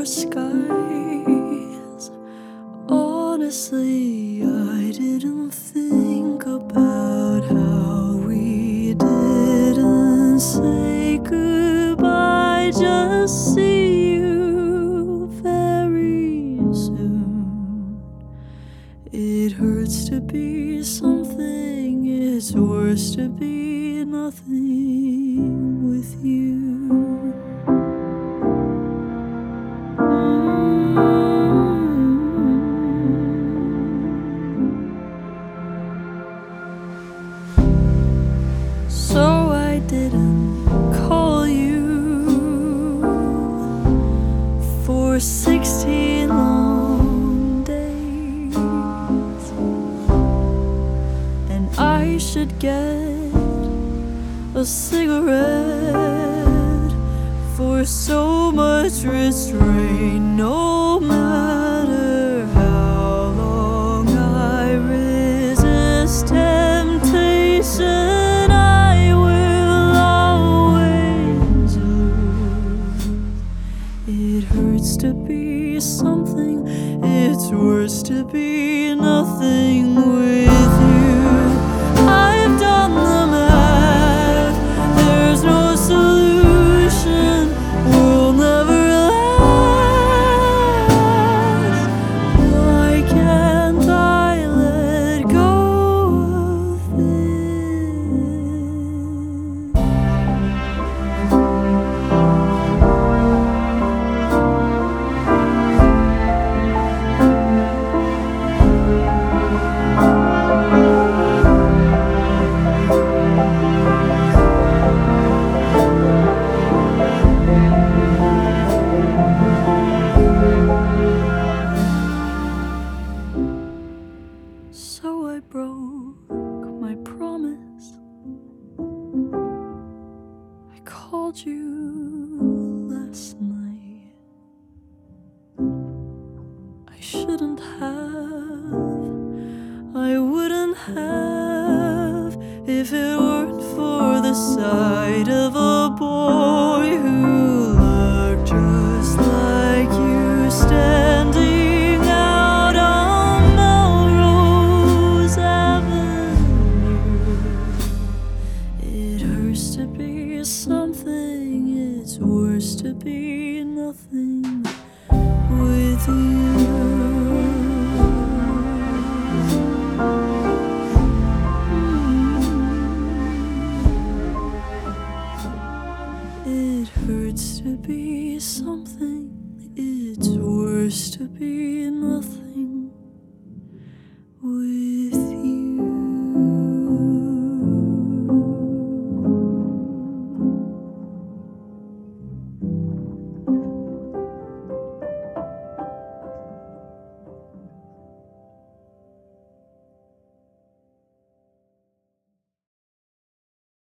for skies. Honestly, I didn't think about how we didn't say goodbye. Just see you very soon. It hurts to be something, it's worse to be nothing with you. So I didn't call you for 16 long days, and I should get a cigarette for so much restraint. No matter how long I resist temptation, I will always lose. It hurts to be something, it's worse to be nothing with you. I've done the math, there's no solution, we'll never last. Why can't I let go of So I broke my promise. I called you last night. I shouldn't have, I wouldn't have, if it weren't for the sight of a boy who looked just like you standing out on Melrose Avenue. It hurts to be something, it's worse to be nothing with you. It hurts to be something, it's worse to be nothing.